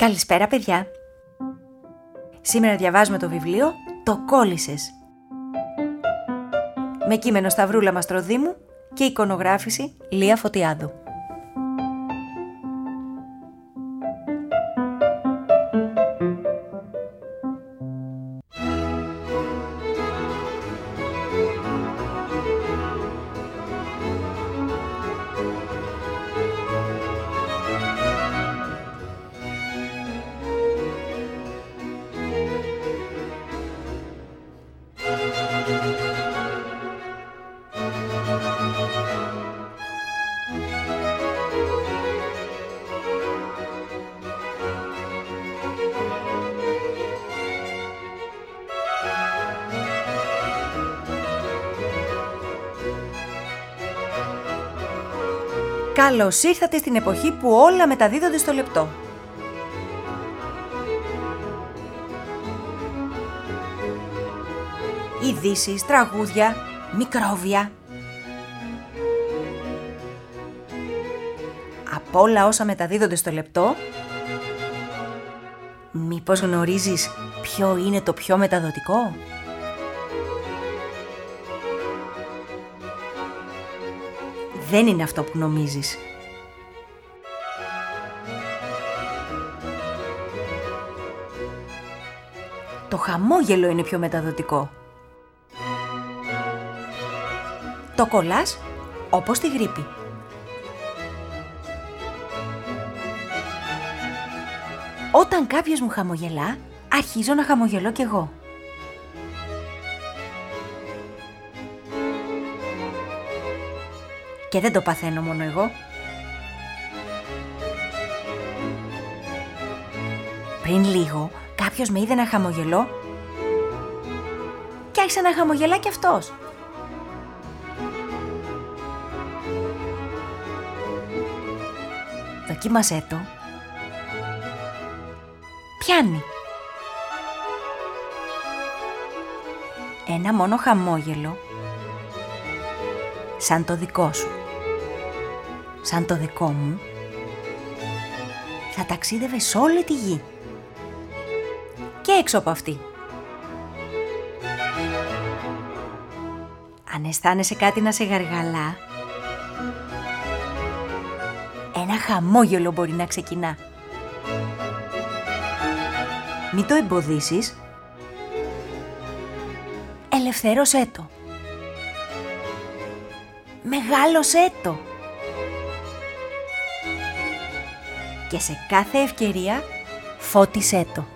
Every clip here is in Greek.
Καλησπέρα παιδιά. Σήμερα διαβάζουμε το βιβλίο «Το κόλλησες». Με κείμενο Σταυρούλα Μαστροδήμου και εικονογράφηση Λία Φωτιάδου. Καλώς ήρθατε στην εποχή που όλα μεταδίδονται στο λεπτό. Ειδήσεις, τραγούδια, μικρόβια. Από όλα όσα μεταδίδονται στο λεπτό, μήπως γνωρίζεις ποιο είναι το πιο μεταδοτικό? Δεν είναι αυτό που νομίζεις. Το χαμόγελο είναι πιο μεταδοτικό. Το κολλάς όπως τη γρίπη. Όταν κάποιος μου χαμογελά, αρχίζω να χαμογελώ κι εγώ. Και δεν το παθαίνω μόνο εγώ. Πριν λίγο κάποιος με είδε να χαμογελώ και άρχισε να χαμογελά κι αυτός. Δοκίμασέ το. Πιάνει. Ένα μόνο χαμόγελο, σαν το δικό σου, σαν το δικό μου, θα ταξίδευε σε όλη τη γη και έξω από αυτή. Αν αισθάνεσαι κάτι να σε γαργαλά, ένα χαμόγελο μπορεί να ξεκινά. Μην το εμποδίσεις, ελευθέρωσέ το. Μεγάλωσέ το. Και σε κάθε ευκαιρία φώτισέ το.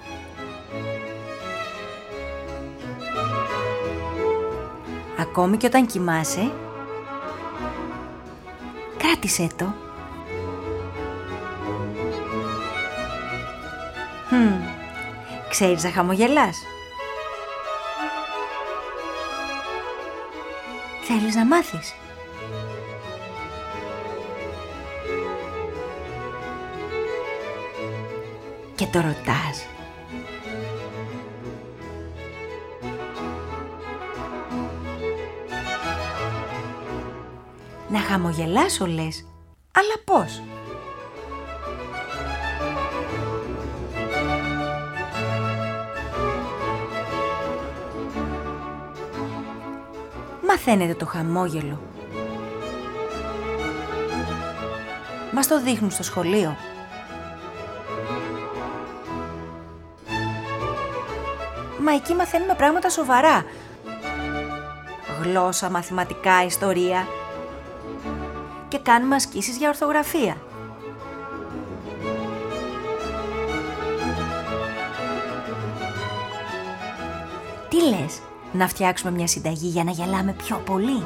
Ακόμη και όταν κοιμάσαι, κράτησέ το. Ξέρεις να χαμογελάς? Θέλεις να μάθεις? Και το ρωτάς. Να χαμογελάσω λες, αλλά πώς? Μαθαίνετε το χαμόγελο. Μας το δείχνουν στο σχολείο. Μα εκεί μαθαίνουμε πράγματα σοβαρά. Γλώσσα, μαθηματικά, ιστορία. Και κάνουμε ασκήσεις για ορθογραφία. Τι λες, να φτιάξουμε μια συνταγή για να γελάμε πιο πολύ?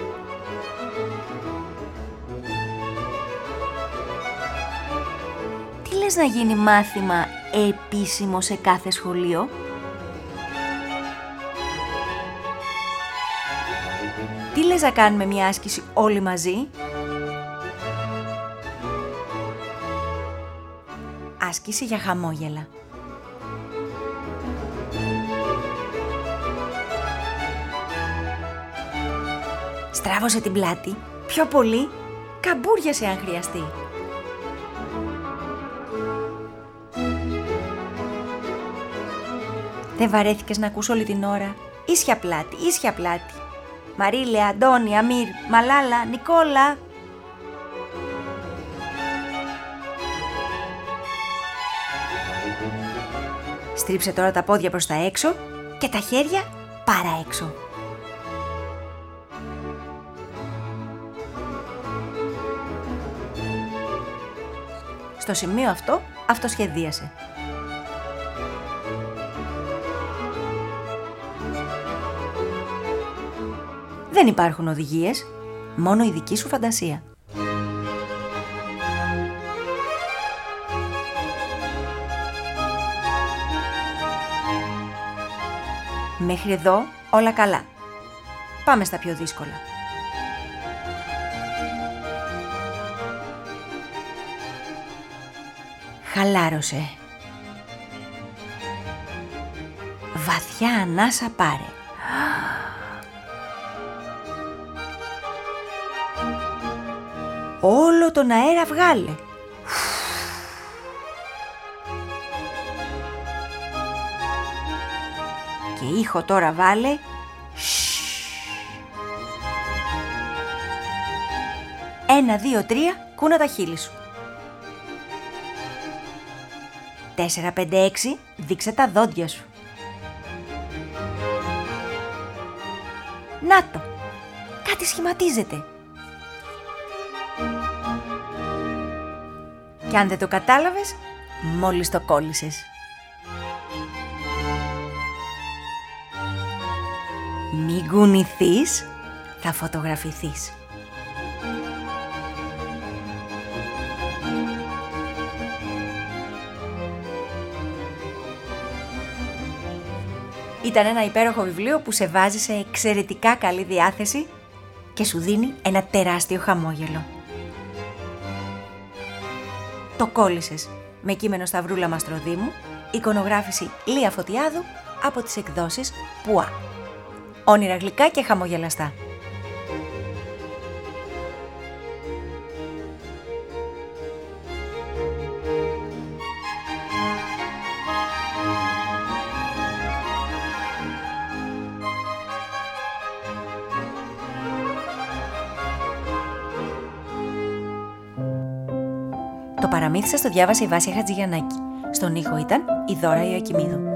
Τι λες να γίνει μάθημα επίσημο σε κάθε σχολείο? Τι λες να κάνουμε μια άσκηση όλοι μαζί? Άσκηση για χαμόγελα. Στράβωσε την πλάτη, πιο πολύ, καμπούριασε αν χρειαστεί. Δεν βαρέθηκες να ακούς όλη την ώρα? Ίσια πλάτη, ίσια πλάτη. Μαρίλε, Αντώνη, Αμύρ, Μαλάλα, Νικόλα. Στρίψε τώρα τα πόδια προς τα έξω και τα χέρια παρά έξω. Στο σημείο αυτό, αυτοσχεδίασε. Δεν υπάρχουν οδηγίες, μόνο η δική σου φαντασία. Μέχρι εδώ όλα καλά. Πάμε στα πιο δύσκολα. Χαλάρωσε. Βαθιά ανάσα πάρε. Όλο τον αέρα βγάλε. Και ήχο τώρα βάλε. 1, 2, 3, κούνα τα χείλη σου. 4, 5, 6, δείξε τα δόντια σου. Να το, κάτι σχηματίζεται. Και αν δεν το κατάλαβες, μόλις το κόλλησες. Μην κουνηθείς, θα φωτογραφηθείς. Ήταν ένα υπέροχο βιβλίο που σε βάζει σε εξαιρετικά καλή διάθεση και σου δίνει ένα τεράστιο χαμόγελο. Το κόλλησες με κείμενο Σταυρούλα Μαστροδήμου, εικονογράφηση Λία Φωτιάδου από τις εκδόσεις Πουά. Όνειρα γλυκά και χαμογελαστά. Το παραμύθι σας το διάβασε η Βάσια Χατζηγιαννάκη. Στον ήχο ήταν η Δώρα Ιωακημίδου.